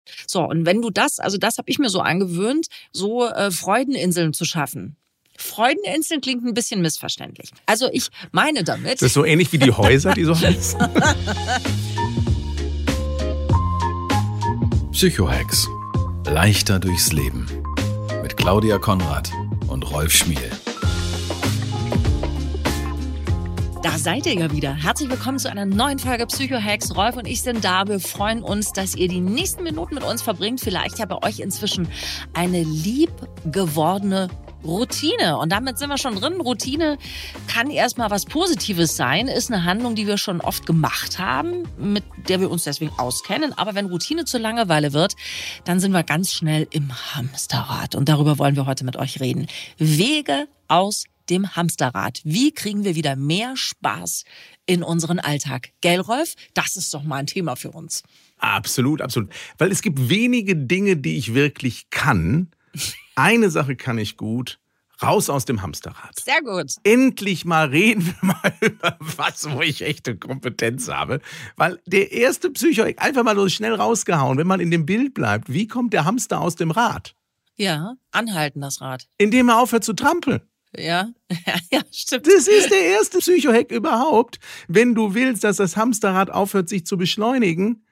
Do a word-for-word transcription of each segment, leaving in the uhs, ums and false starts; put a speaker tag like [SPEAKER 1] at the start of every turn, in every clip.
[SPEAKER 1] So, und wenn du das, also das habe ich mir so angewöhnt, so äh, Freudeninseln zu schaffen. Freudeninseln klingt ein bisschen missverständlich. Also ich meine damit...
[SPEAKER 2] Das ist so ähnlich wie die Häuser, die so heißen.
[SPEAKER 3] Psychohex. Leichter durchs Leben. Mit Claudia Konrad und Rolf Schmiel.
[SPEAKER 1] Da seid ihr ja wieder. Herzlich willkommen zu einer neuen Folge Psychohex. Rolf und ich sind da. Wir freuen uns, dass ihr die nächsten Minuten mit uns verbringt. Vielleicht ja bei euch inzwischen eine lieb gewordene Routine. Und damit sind wir schon drin. Routine kann erstmal was Positives sein, ist eine Handlung, die wir schon oft gemacht haben, mit der wir uns deswegen auskennen. Aber wenn Routine zur Langeweile wird, dann sind wir ganz schnell im Hamsterrad. Und darüber wollen wir heute mit euch reden. Wege aus dem Hamsterrad. Wie kriegen wir wieder mehr Spaß in unseren Alltag? Gell, Rolf? Das ist doch mal ein Thema für uns.
[SPEAKER 2] Absolut, absolut. Weil es gibt wenige Dinge, die ich wirklich kann. Eine Sache kann ich gut. Raus aus dem Hamsterrad.
[SPEAKER 1] Sehr gut.
[SPEAKER 2] Endlich mal reden wir mal über was, wo ich echte Kompetenz habe. Weil der erste Psycho, einfach mal so schnell rausgehauen, wenn man in dem Bild bleibt. Wie kommt der Hamster aus dem Rad?
[SPEAKER 1] Ja, anhalten das Rad.
[SPEAKER 2] Indem er aufhört zu trampeln.
[SPEAKER 1] Ja, ja, ja, stimmt.
[SPEAKER 2] Das ist der erste Psycho-Hack überhaupt. Wenn du willst, dass das Hamsterrad aufhört, sich zu beschleunigen,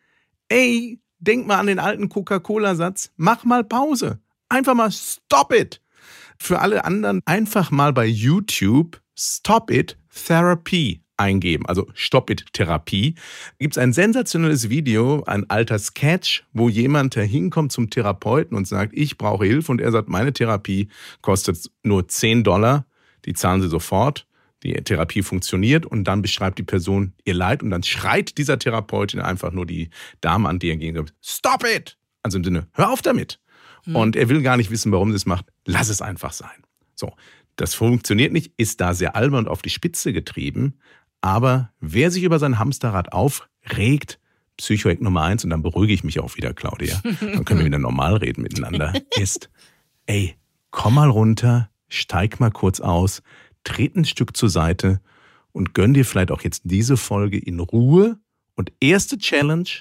[SPEAKER 2] ey, denk mal an den alten Coca-Cola-Satz, mach mal Pause. Einfach mal stop it. Für alle anderen einfach mal bei YouTube Stop It Therapy eingeben, also Stop It Therapie. Gibt es ein sensationelles Video, ein alter Sketch, wo jemand da hinkommt zum Therapeuten und sagt, ich brauche Hilfe, und er sagt, meine Therapie kostet nur zehn Dollar, die zahlen Sie sofort, die Therapie funktioniert, und dann beschreibt die Person ihr Leid und dann schreit dieser Therapeutin einfach nur die Dame an, die er gegenüber, Stop it! Also im Sinne, hör auf damit! Hm. Und er will gar nicht wissen, warum sie es macht, lass es einfach sein. So, das funktioniert nicht, ist da sehr albern und auf die Spitze getrieben. Aber wer sich über sein Hamsterrad aufregt, Psychohack Nummer eins, und dann beruhige ich mich auch wieder, Claudia, dann können wir wieder normal reden miteinander, ist, ey, komm mal runter, steig mal kurz aus, tritt ein Stück zur Seite und gönn dir vielleicht auch jetzt diese Folge in Ruhe. Und erste Challenge,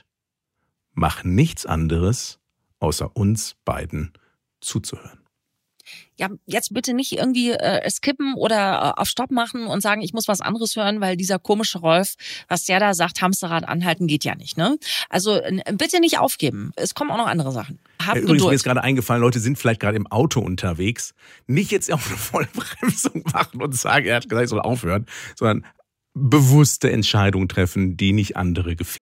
[SPEAKER 2] mach nichts anderes, außer uns beiden zuzuhören.
[SPEAKER 1] Ja, jetzt bitte nicht irgendwie äh, skippen oder äh, auf Stopp machen und sagen, ich muss was anderes hören, weil dieser komische Rolf, was der da sagt, Hamsterrad anhalten, geht ja nicht, ne? Also äh, bitte nicht aufgeben. Es kommen auch noch andere Sachen. Hab
[SPEAKER 2] ja, übrigens,
[SPEAKER 1] Geduld.
[SPEAKER 2] mir ist gerade eingefallen, Leute sind vielleicht gerade im Auto unterwegs. Nicht jetzt auf eine Vollbremsung machen und sagen, er hat gesagt, ich soll aufhören, sondern bewusste Entscheidungen treffen, die nicht andere gefährden.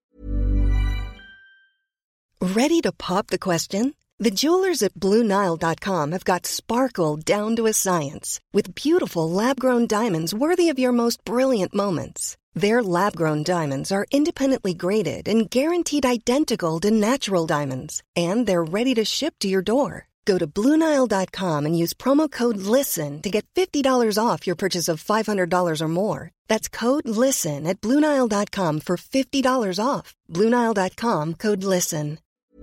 [SPEAKER 4] Ready to pop the question? The jewelers at Blue Nile dot com have got sparkle down to a science with beautiful lab-grown diamonds worthy of your most brilliant moments. Their lab-grown diamonds are independently graded and guaranteed identical to natural diamonds, and they're ready to ship to your door. Go to Blue Nile dot com and use promo code LISTEN to get fifty dollars off your purchase of five hundred dollars or more. That's code LISTEN at Blue Nile dot com for fifty dollars off. Blue Nile dot com, code LISTEN.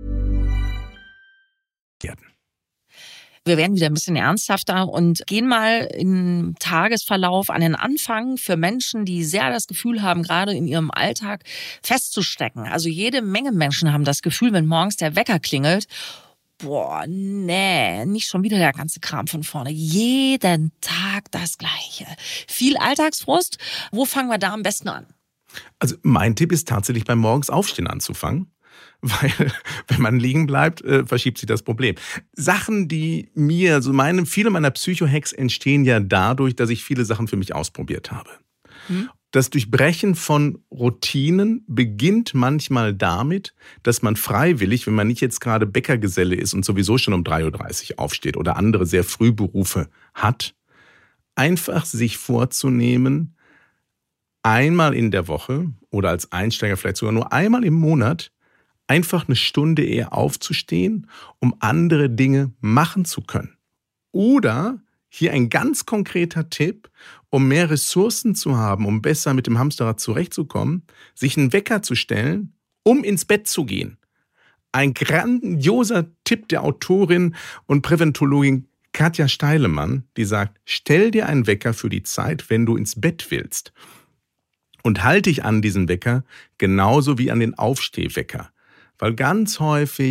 [SPEAKER 1] Wir werden wieder ein bisschen ernsthafter und gehen mal im Tagesverlauf an den Anfang für Menschen, die sehr das Gefühl haben, gerade in ihrem Alltag festzustecken. Also jede Menge Menschen haben das Gefühl, wenn morgens der Wecker klingelt, boah, nee, nicht schon wieder der ganze Kram von vorne. Jeden Tag das Gleiche. Viel Alltagsfrust. Wo fangen wir da am besten an?
[SPEAKER 2] Also mein Tipp ist tatsächlich beim Morgens Aufstehen anzufangen. Weil, wenn man liegen bleibt, äh, verschiebt sich das Problem. Sachen, die mir, also meine, viele meiner Psycho-Hacks entstehen ja dadurch, dass ich viele Sachen für mich ausprobiert habe. Hm. Das Durchbrechen von Routinen beginnt manchmal damit, dass man freiwillig, wenn man nicht jetzt gerade Bäckergeselle ist und sowieso schon um drei Uhr dreißig aufsteht oder andere sehr früh Berufe hat, einfach sich vorzunehmen, einmal in der Woche oder als Einsteiger vielleicht sogar nur einmal im Monat einfach eine Stunde eher aufzustehen, um andere Dinge machen zu können. Oder, hier ein ganz konkreter Tipp, um mehr Ressourcen zu haben, um besser mit dem Hamsterrad zurechtzukommen, sich einen Wecker zu stellen, um ins Bett zu gehen. Ein grandioser Tipp der Autorin und Präventologin Katja Steilemann, die sagt, stell dir einen Wecker für die Zeit, wenn du ins Bett willst. Und halte dich an diesen Wecker genauso wie an den Aufstehwecker. Weil ganz häufig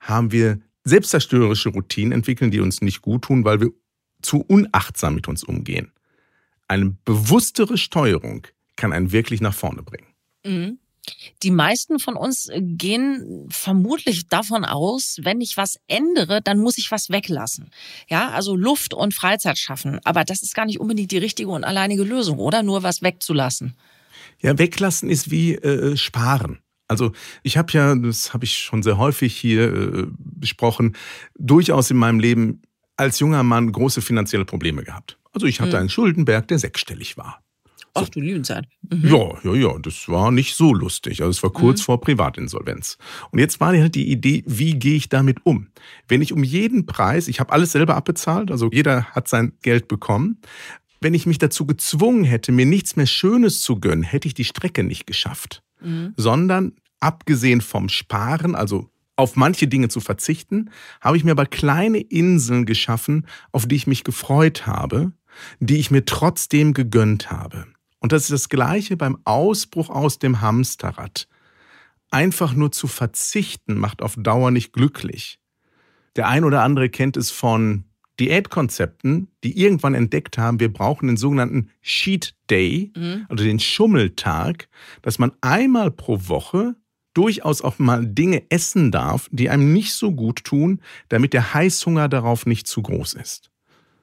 [SPEAKER 2] haben wir selbstzerstörerische Routinen entwickeln, die uns nicht gut tun, weil wir zu unachtsam mit uns umgehen. Eine bewusstere Steuerung kann einen wirklich nach vorne bringen.
[SPEAKER 1] Mhm. Die meisten von uns gehen vermutlich davon aus, wenn ich was ändere, dann muss ich was weglassen. Ja, also Luft und Freizeit schaffen. Aber das ist gar nicht unbedingt die richtige und alleinige Lösung, oder? Nur was wegzulassen.
[SPEAKER 2] Ja, weglassen ist wie äh, sparen. Also ich habe ja, das habe ich schon sehr häufig hier äh, besprochen, durchaus in meinem Leben als junger Mann große finanzielle Probleme gehabt. Also ich hatte mhm. einen Schuldenberg, der sechsstellig war.
[SPEAKER 1] Ach du Liebenzeit. Mhm.
[SPEAKER 2] Ja, ja, ja, das war nicht so lustig. Also es war kurz mhm. vor Privatinsolvenz. Und jetzt war halt die Idee, wie gehe ich damit um? Wenn ich um jeden Preis, ich habe alles selber abbezahlt, also jeder hat sein Geld bekommen. Wenn ich mich dazu gezwungen hätte, mir nichts mehr Schönes zu gönnen, hätte ich die Strecke nicht geschafft. Mhm. Sondern abgesehen vom Sparen, also auf manche Dinge zu verzichten, habe ich mir aber kleine Inseln geschaffen, auf die ich mich gefreut habe, die ich mir trotzdem gegönnt habe. Und das ist das Gleiche beim Ausbruch aus dem Hamsterrad. Einfach nur zu verzichten macht auf Dauer nicht glücklich. Der ein oder andere kennt es von Diätkonzepten, die irgendwann entdeckt haben, wir brauchen den sogenannten Cheat Day, mhm. also den Schummeltag, dass man einmal pro Woche durchaus auch mal Dinge essen darf, die einem nicht so gut tun, damit der Heißhunger darauf nicht zu groß ist.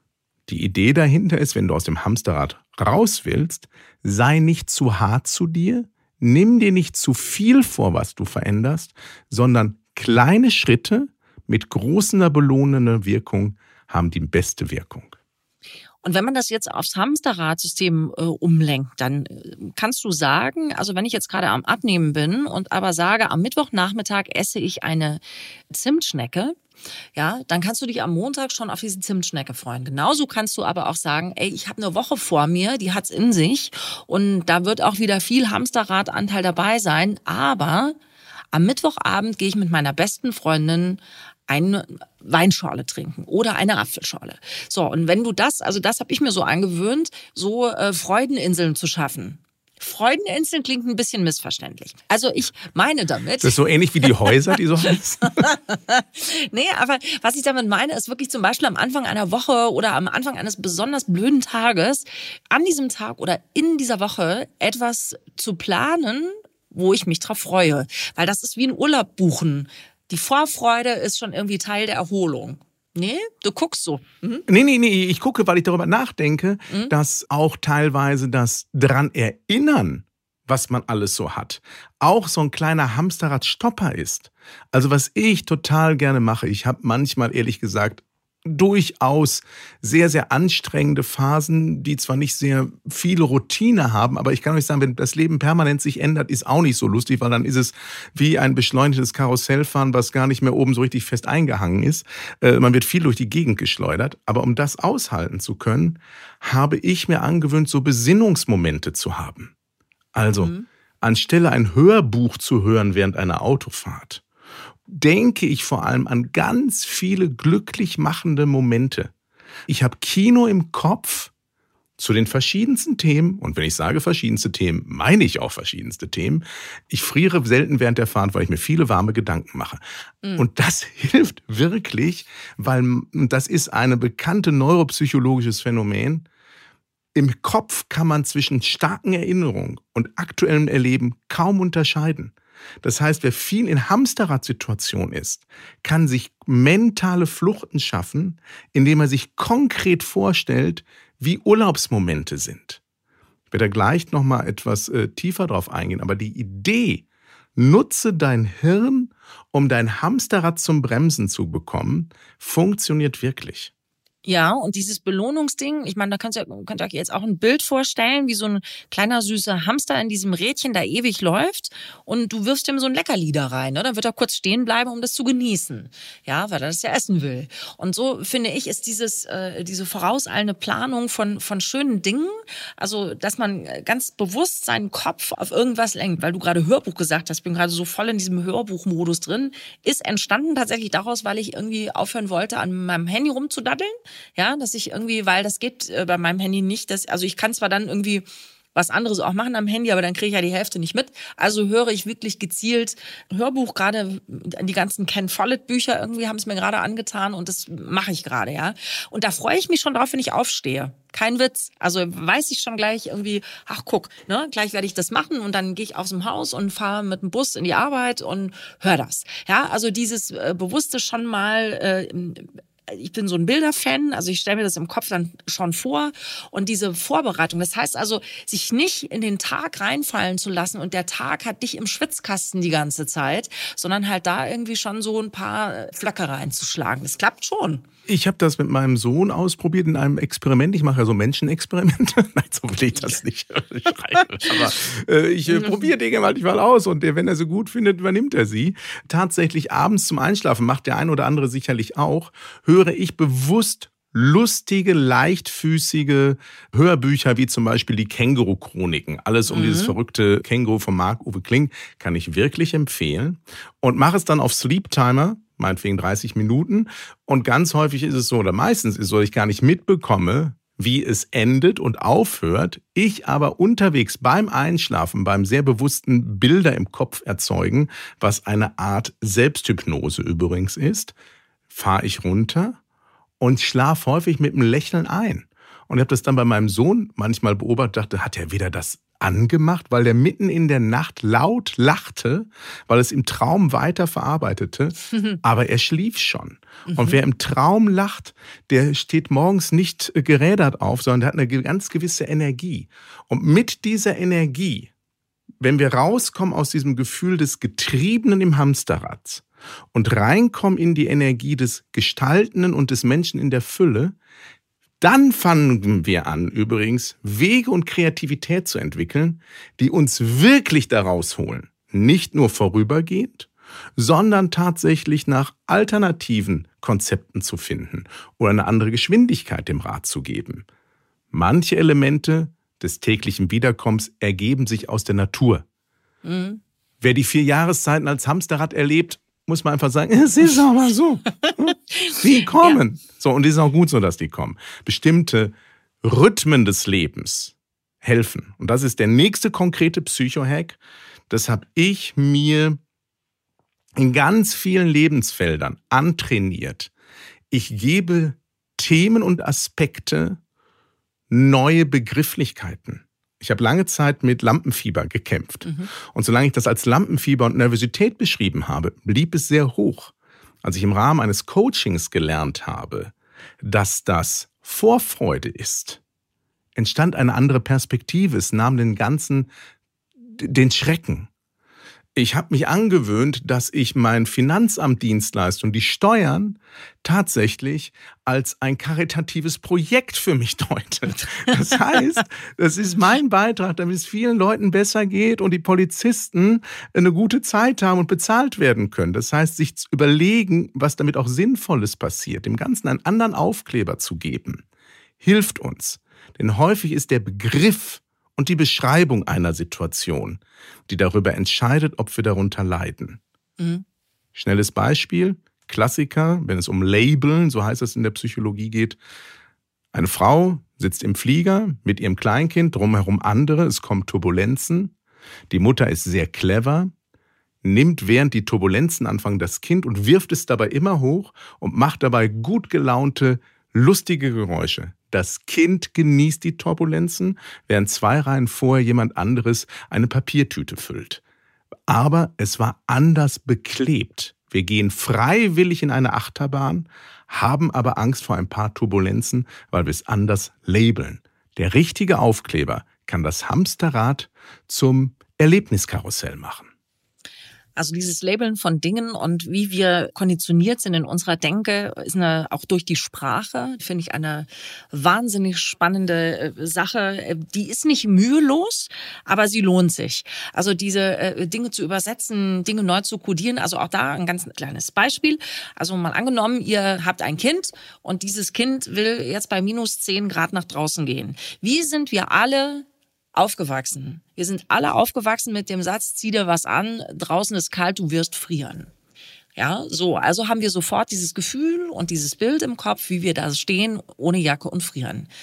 [SPEAKER 2] Die Idee dahinter ist, wenn du aus dem Hamsterrad raus willst, sei nicht zu hart zu dir, nimm dir nicht zu viel vor, was du veränderst, sondern kleine Schritte mit großer belohnender Wirkung haben die beste Wirkung.
[SPEAKER 1] Und wenn man das jetzt aufs Hamsterradsystem äh, umlenkt, dann äh, kannst du sagen, also wenn ich jetzt gerade am Abnehmen bin und aber sage, am Mittwochnachmittag esse ich eine Zimtschnecke, ja, dann kannst du dich am Montag schon auf diese Zimtschnecke freuen. Genauso kannst du aber auch sagen, ey, ich habe eine Woche vor mir, die hat's in sich und da wird auch wieder viel Hamsterradanteil dabei sein, aber am Mittwochabend gehe ich mit meiner besten Freundin eine Weinschorle trinken oder eine Apfelschorle. So, und wenn du das, also das habe ich mir so angewöhnt, so äh, Freudeninseln zu schaffen. Freudeninseln klingt ein bisschen missverständlich. Also ich meine damit...
[SPEAKER 2] Das ist so ähnlich wie die Häuser, die so heißen.
[SPEAKER 1] Nee, aber was ich damit meine, ist wirklich zum Beispiel am Anfang einer Woche oder am Anfang eines besonders blöden Tages, an diesem Tag oder in dieser Woche etwas zu planen, wo ich mich drauf freue. Weil das ist wie ein Urlaub buchen. Die Vorfreude ist schon irgendwie Teil der Erholung. Nee, du guckst so. Mhm.
[SPEAKER 2] Nee, nee, nee, ich gucke, weil ich darüber nachdenke, mhm. dass auch teilweise das dran erinnern, was man alles so hat, auch so ein kleiner Hamsterrad-Stopper ist. Also was ich total gerne mache, ich habe manchmal, ehrlich gesagt, durchaus sehr, sehr anstrengende Phasen, die zwar nicht sehr viele Routine haben, aber ich kann euch sagen, wenn das Leben permanent sich ändert, ist auch nicht so lustig, weil dann ist es wie ein beschleunigtes Karussellfahren, was gar nicht mehr oben so richtig fest eingehangen ist. Äh, man wird viel durch die Gegend geschleudert, aber um das aushalten zu können, habe ich mir angewöhnt, so Besinnungsmomente zu haben. Also, mhm. anstelle ein Hörbuch zu hören während einer Autofahrt, denke ich vor allem an ganz viele glücklich machende Momente. Ich habe Kino im Kopf zu den verschiedensten Themen. Und wenn ich sage verschiedenste Themen, meine ich auch verschiedenste Themen. Ich friere selten während der Fahrt, weil ich mir viele warme Gedanken mache. Mhm. Und das hilft wirklich, weil das ist ein bekanntes neuropsychologisches Phänomen. Im Kopf kann man zwischen starken Erinnerungen und aktuellem Erleben kaum unterscheiden. Das heißt, wer viel in Hamsterrad-Situation ist, kann sich mentale Fluchten schaffen, indem er sich konkret vorstellt, wie Urlaubsmomente sind. Ich werde da gleich nochmal etwas äh, tiefer drauf eingehen, aber die Idee, nutze dein Hirn, um dein Hamsterrad zum Bremsen zu bekommen, funktioniert wirklich.
[SPEAKER 1] Ja, und dieses Belohnungsding, ich meine, da könnt ihr, könnt ihr euch jetzt auch ein Bild vorstellen, wie so ein kleiner süßer Hamster in diesem Rädchen da ewig läuft und du wirfst ihm so ein Leckerli da rein, ne? Dann wird er kurz stehen bleiben, um das zu genießen, ja, weil er das ja essen will. Und so, finde ich, ist dieses äh, diese vorauseilende Planung von von schönen Dingen, also dass man ganz bewusst seinen Kopf auf irgendwas lenkt, weil du gerade Hörbuch gesagt hast, ich bin gerade so voll in diesem Hörbuchmodus drin, ist entstanden tatsächlich daraus, weil ich irgendwie aufhören wollte, an meinem Handy rumzudaddeln. Ja, dass ich irgendwie, weil das geht äh, bei meinem Handy nicht, dass, also ich kann zwar dann irgendwie was anderes auch machen am Handy, aber dann kriege ich ja die Hälfte nicht mit. Also höre ich wirklich gezielt Hörbuch, gerade die ganzen Ken Follett Bücher irgendwie haben es mir gerade angetan und das mache ich gerade, ja. Und da freue ich mich schon drauf, wenn ich aufstehe. Kein Witz. Also weiß ich schon gleich irgendwie, ach guck, ne, gleich werde ich das machen und dann gehe ich aus dem Haus und fahre mit dem Bus in die Arbeit und höre das. Ja, also dieses äh, bewusste schon mal äh, ich bin so ein Bilderfan, also ich stelle mir das im Kopf dann schon vor und diese Vorbereitung, das heißt also, sich nicht in den Tag reinfallen zu lassen und der Tag hat dich im Schwitzkasten die ganze Zeit, sondern halt da irgendwie schon so ein paar Flöcke reinzuschlagen. Das klappt schon.
[SPEAKER 2] Ich habe das mit meinem Sohn ausprobiert in einem Experiment. Ich mache ja so Menschenexperimente. Nein, so will ich das nicht. Aber äh, ich äh, probiere Dinge manchmal aus und der, wenn er sie gut findet, übernimmt er sie. Tatsächlich abends zum Einschlafen, macht der ein oder andere sicherlich auch, höre ich bewusst lustige, leichtfüßige Hörbücher, wie zum Beispiel die Känguru-Chroniken. Alles um mhm. dieses verrückte Känguru von Marc-Uwe Kling kann ich wirklich empfehlen. Und mache es dann auf Sleep Timer, meinetwegen dreißig Minuten. Und ganz häufig ist es so, oder meistens ist es so, dass ich gar nicht mitbekomme, wie es endet und aufhört. Ich aber unterwegs beim Einschlafen, beim sehr bewussten Bilder im Kopf erzeugen, was eine Art Selbsthypnose übrigens ist, fahre ich runter und schlafe häufig mit einem Lächeln ein. Und ich habe das dann bei meinem Sohn manchmal beobachtet, dachte, hat er wieder das angemacht, weil der mitten in der Nacht laut lachte, weil es im Traum weiter verarbeitete, aber er schlief schon. Mhm. Und wer im Traum lacht, der steht morgens nicht gerädert auf, sondern der hat eine ganz gewisse Energie. Und mit dieser Energie, wenn wir rauskommen aus diesem Gefühl des Getriebenen im Hamsterrad und reinkommen in die Energie des Gestaltenden und des Menschen in der Fülle, dann fangen wir an, übrigens, Wege und Kreativität zu entwickeln, die uns wirklich daraus holen. Nicht nur vorübergehend, sondern tatsächlich nach alternativen Konzepten zu finden oder eine andere Geschwindigkeit dem Rad zu geben. Manche Elemente des täglichen Wiederkommens ergeben sich aus der Natur. Mhm. Wer die vier Jahreszeiten als Hamsterrad erlebt, muss man einfach sagen, es ist auch mal so. Die kommen. Ja. So, und es ist auch gut so, dass die kommen. Bestimmte Rhythmen des Lebens helfen. Und das ist der nächste konkrete Psycho-Hack. Das habe ich mir in ganz vielen Lebensfeldern antrainiert. Ich gebe Themen und Aspekte neue Begrifflichkeiten. Ich habe lange Zeit mit Lampenfieber gekämpft. Mhm. Und solange ich das als Lampenfieber und Nervosität beschrieben habe, blieb es sehr hoch. Als ich im Rahmen eines Coachings gelernt habe, dass das Vorfreude ist, entstand eine andere Perspektive. Es nahm den ganzen, den Schrecken. Ich habe mich angewöhnt, dass ich mein Finanzamt Dienstleistung, die Steuern, tatsächlich als ein karitatives Projekt für mich deute. Das heißt, das ist mein Beitrag, damit es vielen Leuten besser geht und die Polizisten eine gute Zeit haben und bezahlt werden können. Das heißt, sich zu überlegen, was damit auch Sinnvolles passiert, dem Ganzen einen anderen Aufkleber zu geben, hilft uns. Denn häufig ist der Begriff und die Beschreibung einer Situation, die darüber entscheidet, ob wir darunter leiden. Mhm. Schnelles Beispiel, Klassiker, wenn es um Labeln, so heißt es in der Psychologie geht. Eine Frau sitzt im Flieger mit ihrem Kleinkind, drumherum andere, es kommen Turbulenzen. Die Mutter ist sehr clever, nimmt während die Turbulenzen anfangen das Kind und wirft es dabei immer hoch und macht dabei gut gelaunte, lustige Geräusche. Das Kind genießt die Turbulenzen, während zwei Reihen vorher jemand anderes eine Papiertüte füllt. Aber es war anders beklebt. Wir gehen freiwillig in eine Achterbahn, haben aber Angst vor ein paar Turbulenzen, weil wir es anders labeln. Der richtige Aufkleber kann das Hamsterrad zum Erlebniskarussell machen.
[SPEAKER 1] Also dieses Labeln von Dingen und wie wir konditioniert sind in unserer Denke, ist eine, auch durch die Sprache, finde ich, eine wahnsinnig spannende Sache. Die ist nicht mühelos, aber sie lohnt sich. Also diese Dinge zu übersetzen, Dinge neu zu kodieren, also auch da ein ganz kleines Beispiel. Also mal angenommen, ihr habt ein Kind und dieses Kind will jetzt bei minus zehn Grad nach draußen gehen. Wie sind wir alle aufgewachsen? Wir sind alle aufgewachsen mit dem Satz, zieh dir was an, draußen ist kalt, du wirst frieren. Ja, so, also haben wir sofort dieses Gefühl und dieses Bild im Kopf, wie wir da stehen, ohne Jacke und frieren.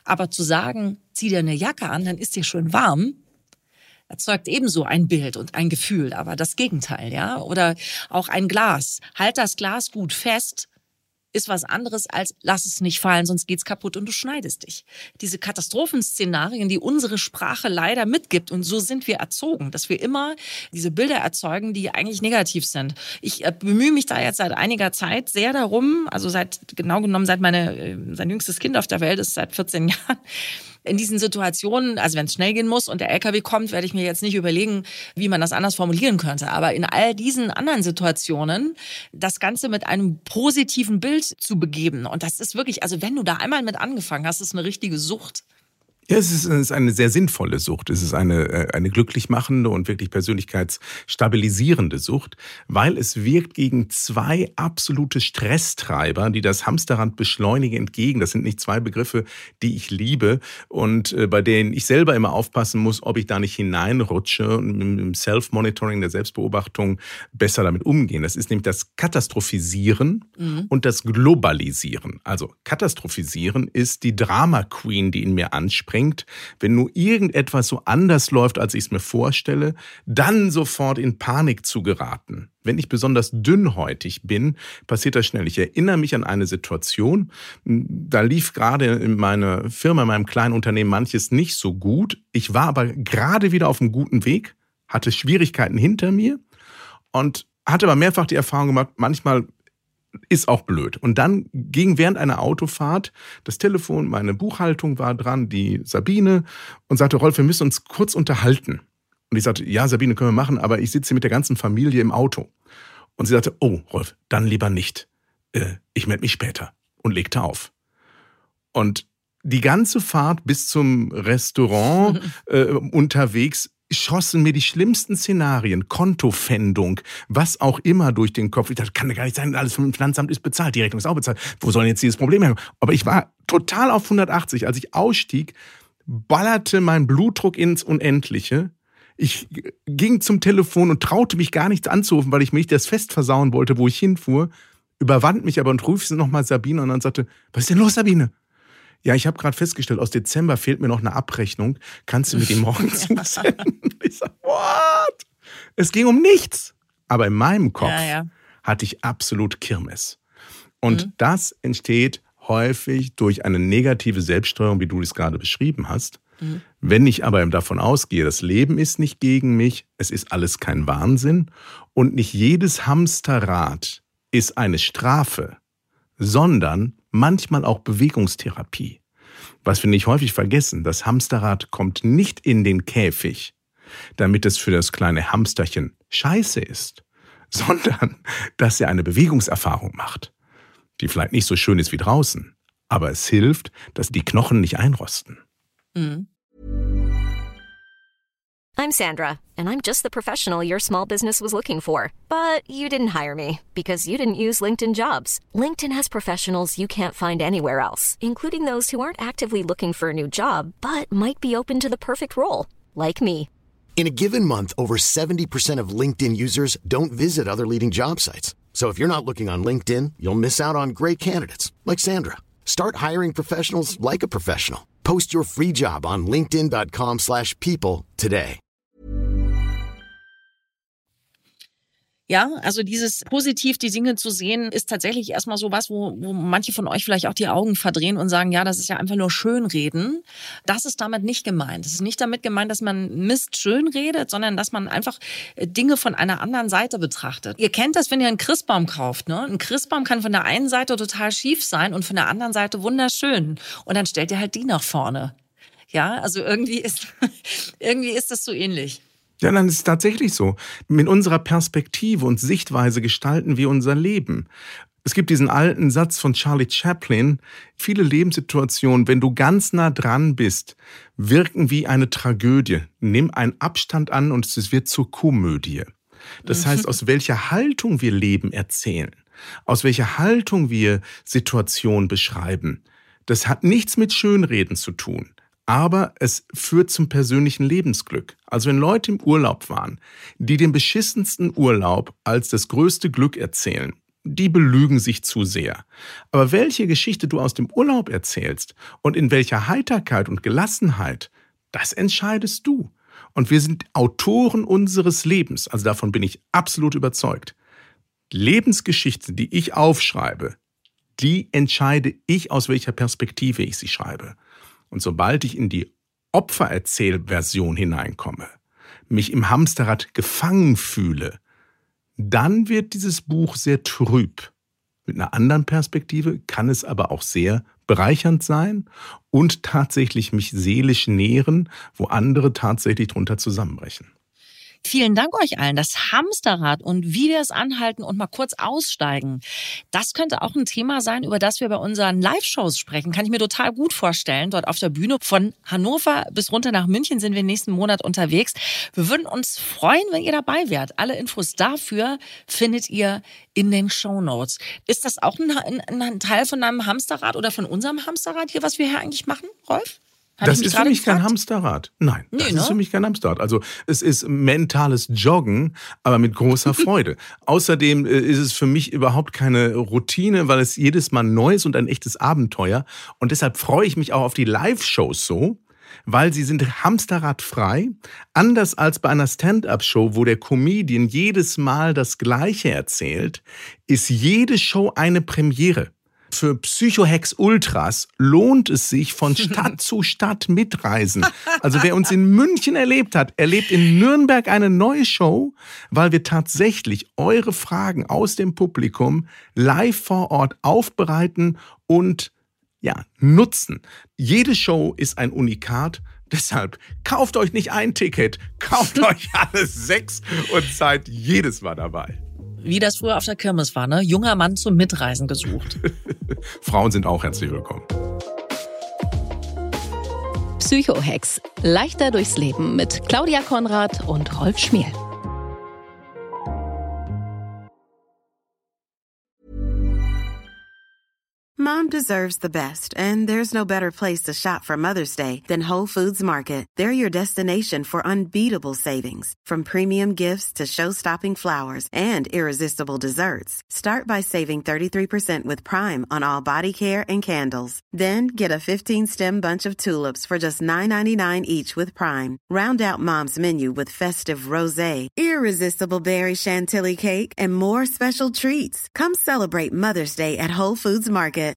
[SPEAKER 1] Aber zu sagen, zieh dir eine Jacke an, dann ist dir schön warm, erzeugt ebenso ein Bild und ein Gefühl, aber das Gegenteil, ja. Oder auch ein Glas. Halt das Glas gut fest, ist was anderes als lass es nicht fallen, sonst geht's kaputt und du schneidest dich. Diese Katastrophenszenarien, die unsere Sprache leider mitgibt, und so sind wir erzogen, dass wir immer diese Bilder erzeugen, die eigentlich negativ sind. Ich äh, bemühe mich da jetzt seit einiger Zeit sehr darum, also seit genau genommen seit meine äh, sein jüngstes Kind auf der Welt ist, seit vierzehn Jahren, in diesen Situationen, also wenn es schnell gehen muss und der L K W kommt, werde ich mir jetzt nicht überlegen, wie man das anders formulieren könnte. Aber in all diesen anderen Situationen das Ganze mit einem positiven Bild zu begeben. Und das ist wirklich, also wenn du da einmal mit angefangen hast, ist eine richtige Sucht.
[SPEAKER 2] Ja, es ist, es ist eine sehr sinnvolle Sucht. Es ist eine, eine glücklich machende und wirklich persönlichkeitsstabilisierende Sucht, weil es wirkt gegen zwei absolute Stresstreiber, die das Hamsterrad beschleunigen, entgegen. Das sind nicht zwei Begriffe, die ich liebe und äh, bei denen ich selber immer aufpassen muss, ob ich da nicht hineinrutsche und im Self-Monitoring, der Selbstbeobachtung besser damit umgehen. Das ist nämlich das Katastrophisieren mhm. und das Globalisieren. Also Katastrophisieren ist die Drama-Queen, die in mir anspricht. Wenn nur irgendetwas so anders läuft, als ich es mir vorstelle, dann sofort in Panik zu geraten. Wenn ich besonders dünnhäutig bin, passiert das schnell. Ich erinnere mich an eine Situation, da lief gerade in meiner Firma, in meinem kleinen Unternehmen manches nicht so gut. Ich war aber gerade wieder auf einem guten Weg, hatte Schwierigkeiten hinter mir und hatte aber mehrfach die Erfahrung gemacht, manchmal ist auch blöd. Und dann ging während einer Autofahrt das Telefon, meine Buchhaltung war dran, die Sabine, und sagte, Rolf, wir müssen uns kurz unterhalten. Und ich sagte, ja, Sabine, können wir machen, aber ich sitze mit der ganzen Familie im Auto. Und sie sagte, oh, Rolf, dann lieber nicht. Äh, ich melde mich später. Und legte auf. Und die ganze Fahrt bis zum Restaurant äh, unterwegs schossen mir die schlimmsten Szenarien, Kontofendung, was auch immer durch den Kopf. Ich dachte, kann ja gar nicht sein, alles vom Finanzamt ist bezahlt, die Rechnung ist auch bezahlt. Wo soll denn jetzt dieses Problem herkommen? Aber ich war total auf hundertachtzig. Als ich ausstieg, ballerte mein Blutdruck ins Unendliche. Ich ging zum Telefon und traute mich gar nichts anzurufen, weil ich mir nicht das Fest versauen wollte, wo ich hinfuhr. Überwand mich aber und rief nochmal Sabine und dann sagte, was ist denn los, Sabine? Ja, ich habe gerade festgestellt, aus Dezember fehlt mir noch eine Abrechnung. Kannst du mir die morgen zusenden? Ich sag, what? Es ging um nichts. Aber in meinem Kopf ja, ja. hatte ich absolut Kirmes. Und mhm. das entsteht häufig durch eine negative Selbststeuerung, wie du es gerade beschrieben hast. Mhm. Wenn ich aber davon ausgehe, das Leben ist nicht gegen mich, es ist alles kein Wahnsinn und nicht jedes Hamsterrad ist eine Strafe, sondern manchmal auch Bewegungstherapie. Was wir nicht häufig vergessen, das Hamsterrad kommt nicht in den Käfig, damit es für das kleine Hamsterchen scheiße ist, sondern dass er eine Bewegungserfahrung macht, die vielleicht nicht so schön ist wie draußen, aber es hilft, dass die Knochen nicht einrosten.
[SPEAKER 1] Mhm.
[SPEAKER 5] I'm Sandra, and I'm just the professional your small business was looking for. But you didn't hire me because you didn't use LinkedIn Jobs. LinkedIn has professionals you can't find anywhere else, including those who aren't actively looking for a new job, but might be open to the perfect role, like me.
[SPEAKER 6] In a given month, over seventy percent of LinkedIn users don't visit other leading job sites. So if you're not looking on LinkedIn, you'll miss out on great candidates like Sandra. Start hiring professionals like a professional. Post your free job on linkedin dot com slash people today.
[SPEAKER 1] Ja, also dieses positiv die Dinge zu sehen, ist tatsächlich erstmal so was, wo, wo manche von euch vielleicht auch die Augen verdrehen und sagen, ja, das ist ja einfach nur Schönreden. Das ist damit nicht gemeint. Es ist nicht damit gemeint, dass man Mist schön redet, sondern dass man einfach Dinge von einer anderen Seite betrachtet. Ihr kennt das, wenn ihr einen Christbaum kauft, ne? Ein Christbaum kann von der einen Seite total schief sein und von der anderen Seite wunderschön. Und dann stellt ihr halt die nach vorne. Ja, also irgendwie ist, irgendwie ist das so ähnlich.
[SPEAKER 2] Ja, dann ist es tatsächlich so. Mit unserer Perspektive und Sichtweise gestalten wir unser Leben. Es gibt diesen alten Satz von Charlie Chaplin, viele Lebenssituationen, wenn du ganz nah dran bist, wirken wie eine Tragödie. Nimm einen Abstand an und es wird zur Komödie. Das heißt, aus welcher Haltung wir Leben erzählen, aus welcher Haltung wir Situationen beschreiben, das hat nichts mit Schönreden zu tun. Aber es führt zum persönlichen Lebensglück. Also wenn Leute im Urlaub waren, die den beschissensten Urlaub als das größte Glück erzählen, die belügen sich zu sehr. Aber welche Geschichte du aus dem Urlaub erzählst und in welcher Heiterkeit und Gelassenheit, das entscheidest du. Und wir sind Autoren unseres Lebens, also davon bin ich absolut überzeugt. Lebensgeschichten, die ich aufschreibe, die entscheide ich, aus welcher Perspektive ich sie schreibe. Und sobald ich in die Opfererzählversion hineinkomme, mich im Hamsterrad gefangen fühle, dann wird dieses Buch sehr trüb. Mit einer anderen Perspektive kann es aber auch sehr bereichernd sein und tatsächlich mich seelisch nähren, wo andere tatsächlich drunter zusammenbrechen.
[SPEAKER 1] Vielen Dank euch allen. Das Hamsterrad und wie wir es anhalten und mal kurz aussteigen, das könnte auch ein Thema sein, über das wir bei unseren Live-Shows sprechen. Kann ich mir total gut vorstellen. Dort auf der Bühne von Hannover bis runter nach München sind wir nächsten Monat unterwegs. Wir würden uns freuen, wenn ihr dabei wärt. Alle Infos dafür findet ihr in den Shownotes. Ist das auch ein, ein, ein Teil von einem Hamsterrad oder von unserem Hamsterrad hier, was wir hier eigentlich machen, Rolf? Hat
[SPEAKER 2] das ist für mich gefragt? Kein Hamsterrad. Nein, nee, das ne? ist für mich kein Hamsterrad. Also es ist mentales Joggen, aber mit großer Freude. Außerdem ist es für mich überhaupt keine Routine, weil es jedes Mal neu ist und ein echtes Abenteuer. Und deshalb freue ich mich auch auf die Live-Shows so, weil sie sind hamsterradfrei. Anders als bei einer Stand-up-Show, wo der Comedian jedes Mal das Gleiche erzählt, ist jede Show eine Premiere. Für Psycho-Hacks Ultras lohnt es sich, von Stadt zu Stadt mitreisen. Also wer uns in München erlebt hat, erlebt in Nürnberg eine neue Show, weil wir tatsächlich eure Fragen aus dem Publikum live vor Ort aufbereiten und ja, nutzen. Jede Show ist ein Unikat. Deshalb kauft euch nicht ein Ticket, kauft euch alle sechs und seid jedes Mal dabei.
[SPEAKER 1] Wie das früher auf der Kirmes war, ne? Junger Mann zum Mitreisen gesucht.
[SPEAKER 2] Frauen sind auch herzlich willkommen.
[SPEAKER 7] Psycho-Hacks. Leichter durchs Leben mit Claudia Konrad und Rolf Schmiel.
[SPEAKER 8] Mom deserves the best, and there's no better place to shop for Mother's Day than Whole Foods Market. They're your destination for unbeatable savings, from premium gifts to show-stopping flowers and irresistible desserts. Start by saving thirty-three percent with Prime on all body care and candles. Then get a fifteen-stem bunch of tulips for just nine ninety-nine each with Prime. Round out Mom's menu with festive rosé, irresistible berry chantilly cake, and more special treats. Come celebrate Mother's Day at Whole Foods Market.